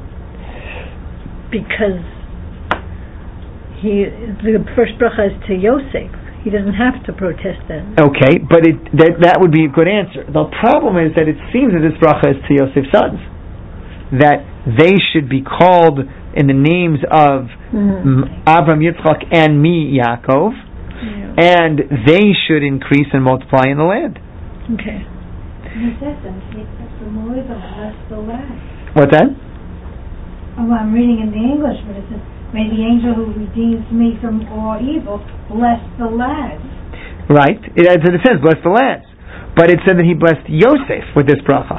Because he, the first bracha is to Yosef. He doesn't have to protest then. Okay, but it, that that would be a good answer. The problem is that it seems that this bracha is to Yosef's sons. That they should be called in the names of mm-hmm. Avram, Yitzchak, and me, Yaakov, yeah. And they should increase and multiply in the land. Okay. He says that. He says the more the less the less. What's that? Oh, well, I'm reading in the English, but it says, may the angel who redeems me from all evil bless the lads. Right. It, it says bless the lads. But it said that he blessed Yosef with this bracha.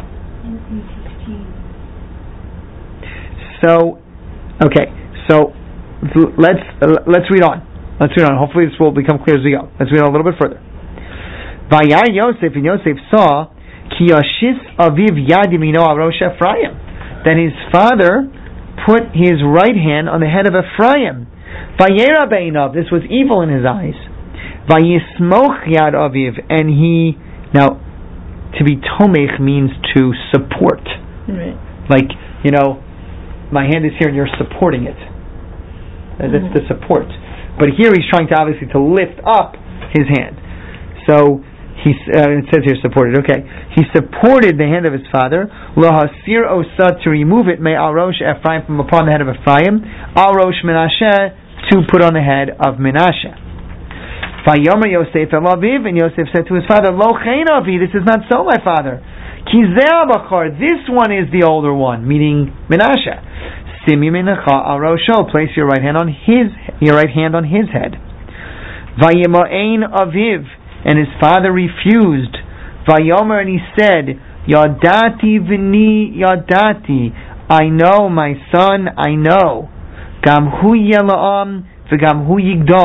So, okay. So, let's uh, let's read on. Let's read on. Hopefully this will become clear as we go. Let's read on a little bit further. Vayar Yosef, and Yosef saw Ki yashis aviv yad yamino al rosh Ephraim, that his father put his right hand on the head of Ephraim. Vayera beinav, this was evil in his eyes. Vayismoch yad aviv, and he, now, to be tomech means to support. Right. Like, you know, my hand is here and you're supporting it. That's mm-hmm. the support. But here he's trying to obviously to lift up his hand. So he uh, it says here supported. Okay, he supported the hand of his father. Lahasir osa, to remove it. May al rosh Ephraim, from upon the head of Ephraim. Al rosh Menashe, to put on the head of Menashe. Vayomer Yosef el aviv, and Yosef said to his father, Lo chein avi, this is not so, my father. Ki zeh bachar, this one is the older one, meaning Menashe. Simi menacha al rosho, place your right hand on his your right hand on his head. Vayemo'ein aviv, and his father refused. Vayomer, and he said, Yadati v'ni yadati, I know, my son, I know. Gam hu yela'am v'gam hu yigdol,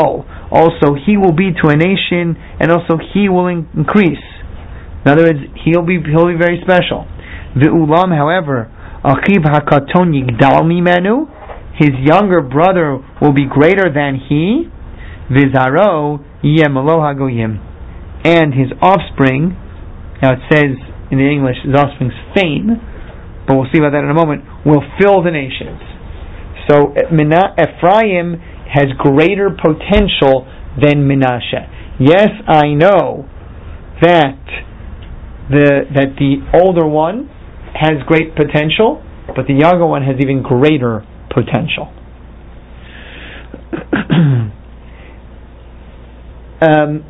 also he will be to a nation, and also he will in- increase. In other words, he'll be he'll be very special. Ve'ulam, however, achiv hakaton yigdal mimenu, his younger brother will be greater than he. Vizaro yem lo hagoyim, and his offspring. Now it says in the English, his offspring's fame, but we'll see about that in a moment. Will fill the nations. So Ephraim has greater potential than Menashe. Yes, I know that the that the older one has great potential, but the younger one has even greater potential. um,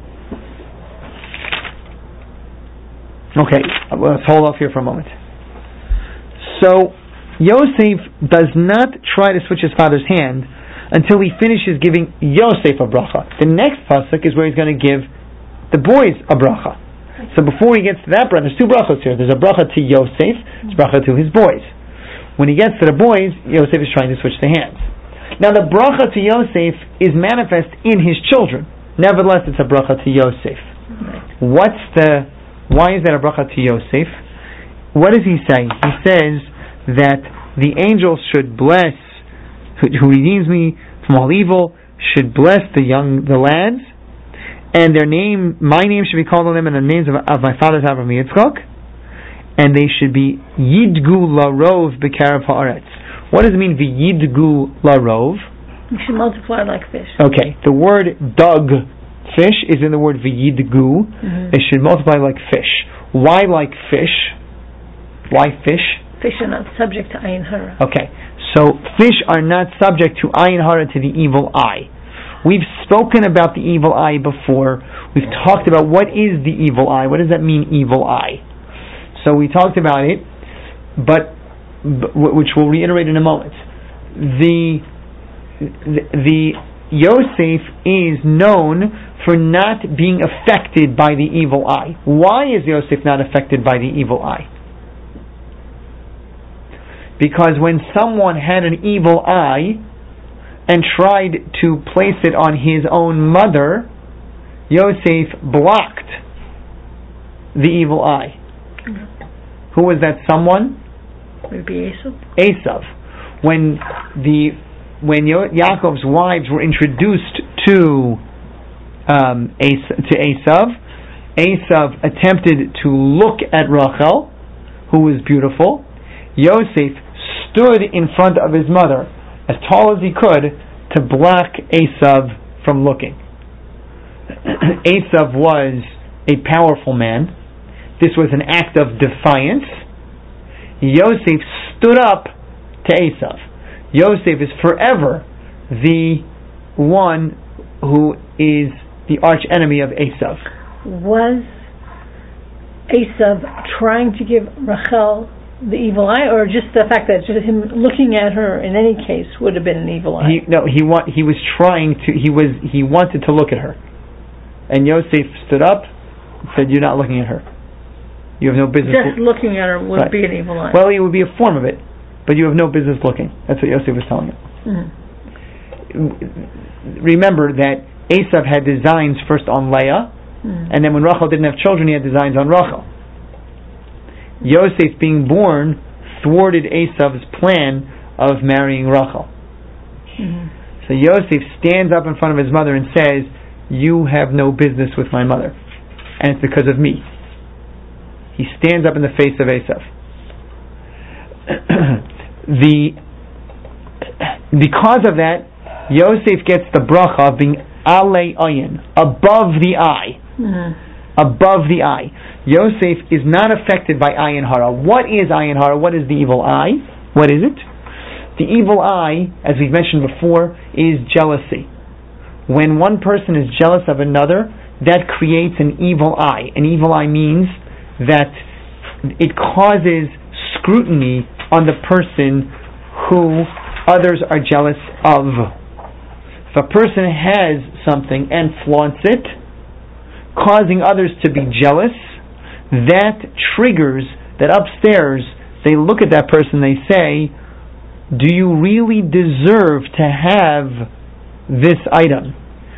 okay, let's hold off here for a moment. So Yosef does not try to switch his father's hand until he finishes giving Yosef a bracha. The next pasuk is where he's going to give the boys a bracha. So before he gets to that bracha, there's two brachas here. There's a bracha to Yosef, there's a bracha to his boys. When he gets to the boys, Yosef is trying to switch the hands. Now the bracha to Yosef is manifest in his children. Nevertheless, it's a bracha to Yosef. What's the? Why is that a bracha to Yosef? What does he say? He says that the angels should bless, who, who redeems me from all evil, should bless the young, the lads, and their name, my name should be called on them, and the names of, of my father's Avraham and Yitzchak, and they should be yidgu larov b'karav haaretz. What does it mean, v'yidgu larov? You should multiply like fish. Okay, the word dug, fish, is in the word v'yidgu. Mm-hmm. They should multiply like fish. Why like fish? Why fish? Fish are not subject to ayin hara. Okay, so fish are not subject to ayin hara, to the evil eye. We've spoken about the evil eye before. We've talked about what is the evil eye. What does that mean, evil eye? So we talked about it, but, but which we'll reiterate in a moment. The the, the Yosef is known for not being affected by the evil eye. Why is Yosef not affected by the evil eye? Because when someone had an evil eye and tried to place it on his own mother, Yosef blocked the evil eye. Mm-hmm. Who was that someone? Maybe Esav. Esav. When the when Yo- Yaakov's wives were introduced to um, Es- to Esav, Esav attempted to look at Rachel, who was beautiful. Yosef stood in front of his mother as tall as he could to block Esav from looking. Esav was a powerful man. This was an act of defiance. Yosef stood up to Esav. Yosef is forever the one who is the arch enemy of Esav. Was Esav trying to give Rachel the evil eye, or just the fact that just him looking at her in any case would have been an evil eye? He, no, he wa- he was trying to. He was he wanted to look at her, and Yosef stood up, and said, "You're not looking at her. You have no business." Just lo- looking at her would right. be an evil eye. Well, it would be a form of it, but you have no business looking. That's what Yosef was telling him. Mm-hmm. Remember that Esav had designs first on Leah, mm-hmm. and then when Rachel didn't have children, he had designs on Rachel. Yosef being born thwarted Esav's plan of marrying Rachel. Mm-hmm. So Yosef stands up in front of his mother and says, "You have no business with my mother, and it's because of me." He stands up in the face of Esav. the because of that, Yosef gets the bracha of being alei ayin, above the eye. Mm-hmm. Above the eye. Yosef is not affected by ayin hara. What is ayin hara? What is the evil eye? What is it? The evil eye, as we've mentioned before, is jealousy. When one person is jealous of another, that creates an evil eye. An evil eye means that it causes scrutiny on the person who others are jealous of. If a person has something and flaunts it, causing others to be jealous, that triggers that upstairs they look at that person, they say, "Do you really deserve to have this item?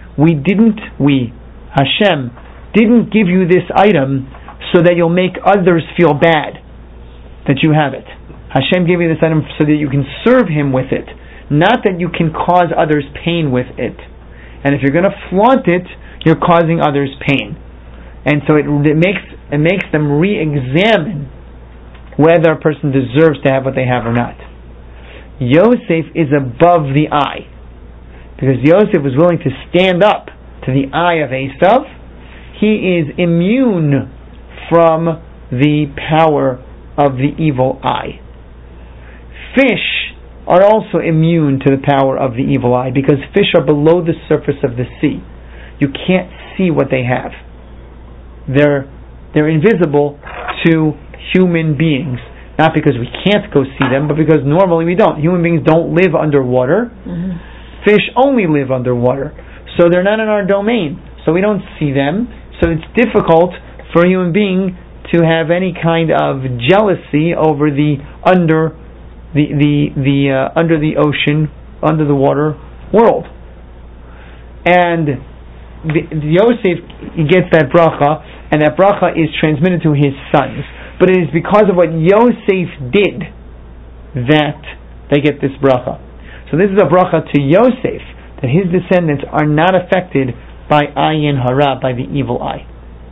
we didn't, we, Hashem, didn't give you this item so that you'll make others feel bad that you have it. Hashem gave you this item so that you can serve Him with it, not that you can cause others pain with it. And if you're going to flaunt it, you're causing others pain. And so it, it makes it makes them re-examine whether a person deserves to have what they have or not. Yosef is above the eye, because Yosef was willing to stand up to the eye of Esav. He is immune from the power of the evil eye. Fish are also immune to the power of the evil eye, because fish are below the surface of the sea. You can't see what they have. They're they're invisible to human beings, not because we can't go see them, but because normally we don't. Human beings don't live underwater. Mm-hmm. Fish only live underwater, so they're not in our domain, so we don't see them. So it's difficult for a human being to have any kind of jealousy over the under the the the uh, under the ocean, under the water world. And the, the Yosef gets that bracha, and that bracha is transmitted to his sons. But it is because of what Yosef did that they get this bracha. So this is a bracha to Yosef, that his descendants are not affected by ayin hara, by the evil eye.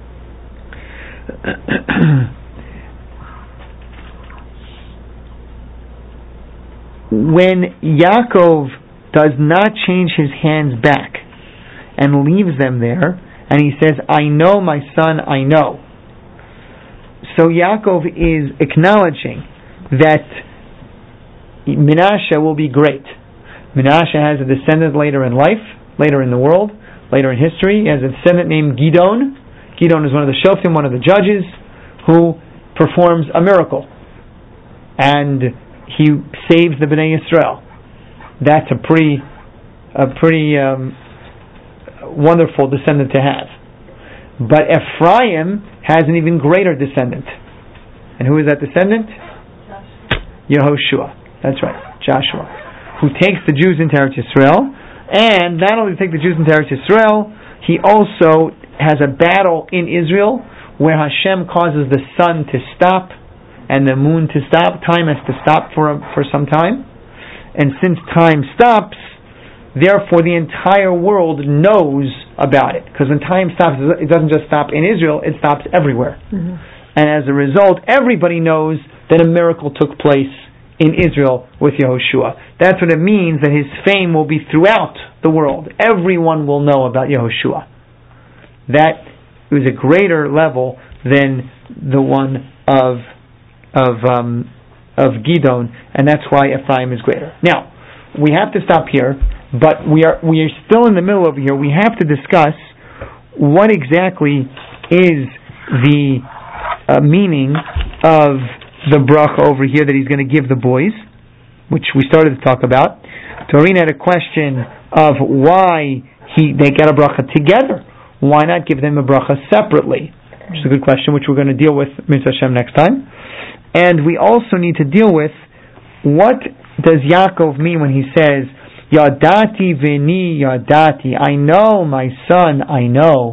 When Yaakov does not change his hands back and leaves them there, and he says, I know, my son, I know. So Yaakov is acknowledging that Menashe will be great. Menashe has a descendant later in life, later in the world, later in history. He has a descendant named Gidon. Gidon is one of the Shoftim, one of the judges, who performs a miracle. And he saves the Bnei Yisrael. That's a pretty, a pretty um, wonderful descendant to have. But Ephraim has an even greater descendant. And who is that descendant? Yehoshua. That's right, Joshua. Who takes the Jews into Eretz Yisrael. And not only take the Jews into Eretz Yisrael, he also has a battle in Israel where Hashem causes the sun to stop and the moon to stop. Time has to stop for a, for some time. And since time stops, therefore the entire world knows about it. Because when time stops, it doesn't just stop in Israel, it stops everywhere. Mm-hmm. And as a result, everybody knows that a miracle took place in Israel with Yehoshua. That's what it means, that his fame will be throughout the world. Everyone will know about Yehoshua. That is a greater level than the one of of um, of Gidon, and that's why Ephraim is greater. Now, we have to stop here, but we are we are still in the middle over here. We have to discuss what exactly is the uh, meaning of the bracha over here that he's going to give the boys, which we started to talk about. Doreen had a question of why he they get a bracha together. Why not give them a bracha separately? Which is a good question, which we're going to deal with Mitzvah Hashem next time. And we also need to deal with, what does Yaakov mean when he says, Yadati v'ni yadati, I know, my son, I know.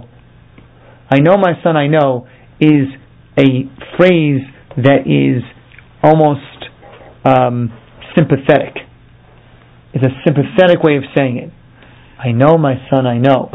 I know, my son, I know, is a phrase that is almost um, sympathetic. It's a sympathetic way of saying it. I know, my son, I know.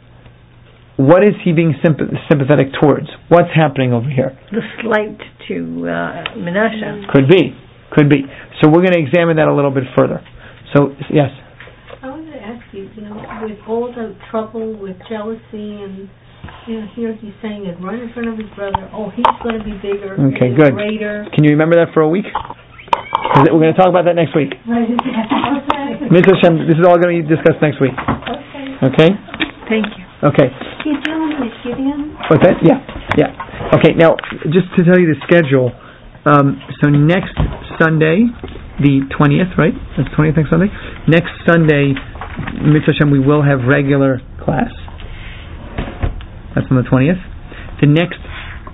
What is he being sympath- sympathetic towards? What's happening over here? The slight to uh, Menashe. Could be. Could be. So we're going to examine that a little bit further. So, yes? I wanted to ask you, you know, with all the trouble with jealousy and, you know, here he's saying it right in front of his brother, oh, he's going to be bigger, okay, good. greater. Can you remember that for a week? We're going to talk about that next week. Okay. Mister Hashem, this is all going to be discussed next week. Okay. Okay? Thank you. Okay. He's dealing with Gideon? What's that? Yeah. Yeah. Okay, now, just to tell you the schedule, um, so next Sunday, the twentieth, right? That's the twentieth next Sunday? Next Sunday, Mitzvah Hashem, we will have regular class. That's on the twentieth. The next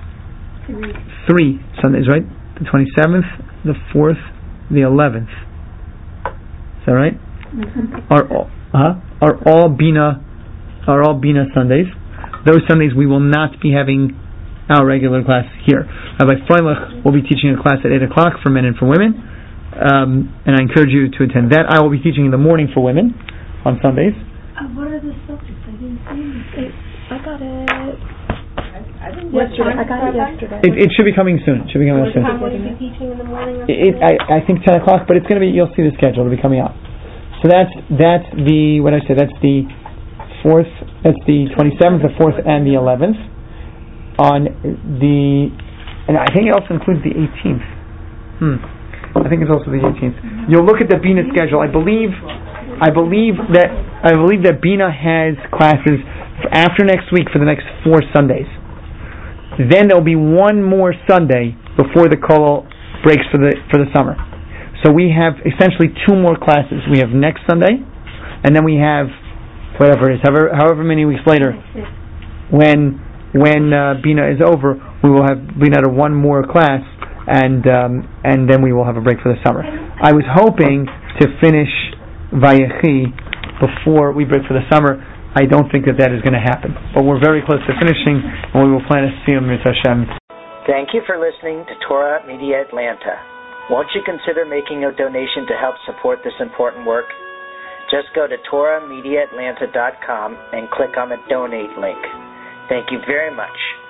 three Sundays, right? The twenty-seventh, the fourth, the eleventh. Is that right? Mm-hmm. Are all, huh? Are all Bina are all Bina Sundays. Those Sundays we will not be having our regular class here. Rabbi Freilich will be teaching a class at eight o'clock for men and for women, um, and I encourage you to attend that. I will be teaching in the morning for women on Sundays. Uh, what are the subjects? I didn't see anything. I got it I, I didn't yesterday. I got it yesterday. It, it should be coming soon. It should be coming What soon. time will you be teaching in the morning? Or It, I, I think ten o'clock, but it's going to be. You'll see the schedule. It'll be coming out. So that's that's the what I said. That's the fourth. That's the twenty-seventh, the fourth, and the eleventh. On the, and I think it also includes the eighteenth. Hmm. I think it's also the eighteenth. You'll look at the Bina schedule. I believe. I believe that I believe that Bina has classes for after next week for the next four Sundays. Then there'll be one more Sunday before the Kollel breaks for the for the summer. So we have essentially two more classes. We have next Sunday, and then we have whatever it is, however, however many weeks later, when when uh, Bina is over, we will have Bina to one more class, and um, and then we will have a break for the summer. I was hoping to finish Vayechi before we break for the summer. I don't think that that is going to happen, but we're very close to finishing, and we will plan to see Siyum Mitzvah Hashem. Thank you for listening to Torah Media Atlanta. Won't you consider making a donation to help support this important work? Just go to Torah Media Atlanta dot com and click on the donate link. Thank you very much.